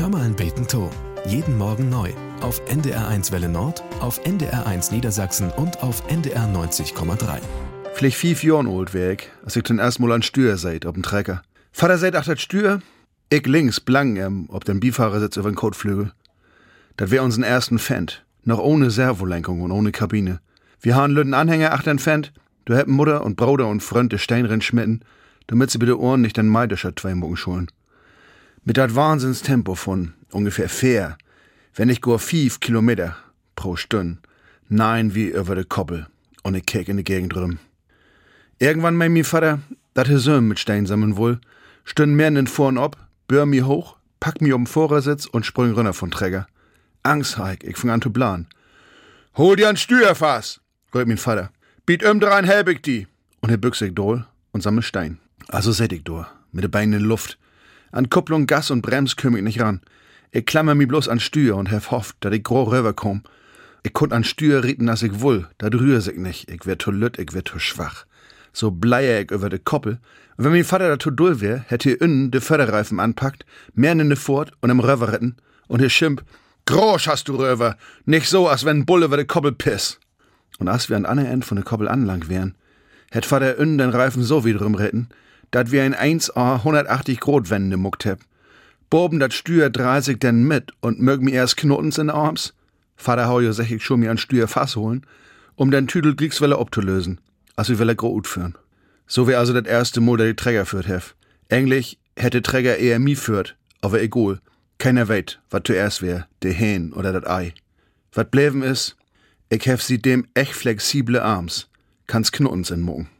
Hör mal ein Beten to. Jeden Morgen neu. Auf NDR1 Welle Nord, auf NDR1 Niedersachsen und auf NDR 90,3. Vielleicht 5 Jahren alt wär ich, als ich zum ersten Mal an Steuer seid, auf dem Trecker. Vater seid ach das Steuer, ich links blank ob dem Beifahrersitz über den Kotflügel. Das wär unseren ersten Fendt, noch ohne Servolenkung und ohne Kabine. Wir haben lüden Anhänger achtern Fendt, du hätten Mutter und Bruder und Freund de Steinrin schmitten, damit sie bitte Ohren nicht den Meidischer 2 Mucken schulen. Mit dat Wahnsinnstempo von ungefähr fair, wenn ich go 5 Kilometer pro Stunde, nein wie über de Koppel und ich keck in die Gegend rum. Irgendwann mein mi Vater, dat he Söm mit Stein sammeln wohl, stünd mehr in den Vorn ob, bör mi hoch, pack mi um Vorersitz und sprung runter von Träger. Angst haik, ich fang an zu plan. Hol dir ein Steuerfass, rief mein Vater. Biet drein help ich die. Und er büchs ich dohl und sammel Stein. Also set ich durch, mit de Beinen in die Luft. An Kupplung, Gas und Brems kümm ich nicht ran. Ich klammer mi bloß an Steuer und hef hofft, dat ich groß rüberkomm. Ich konnt an Steuer rieten, as ich wull, dat rühr sich nicht. Ich wär zu lütt, ich wär zu schwach. So bleier ich über de Koppel. Und wenn mein Vater da zu dull wär, hätte er innen de Förderreifen anpackt, mehr in de Furt und im Röver retten. Und er schimpf, groß hast du Röver, nicht so, als wenn ein Bulle über de Koppel piss. Und als wir an ander End von de Koppel anlang wären, hätt Vater innen den Reifen so wiederum retten, dat wir in 1A 180 Grad Wende muckt heb. Boben dat Steuer 30 denn mit und mög mi erst Knotens in Arms. Vater hau jo sech ich schon mir an Steuer Fass holen, um den Tüdel Kriegswelle abzulösen, als wir Welle groß führen. So wär also dat erste Mal, der die Träger führt hef. Eigentlich hätte Träger eher mi führt, aber egal. Keiner weet, wat zuerst wär, de Hähn oder dat Ei. Wat bleiben is, ich hef sie dem echt flexible Arms, kann's Knotens in Mucken.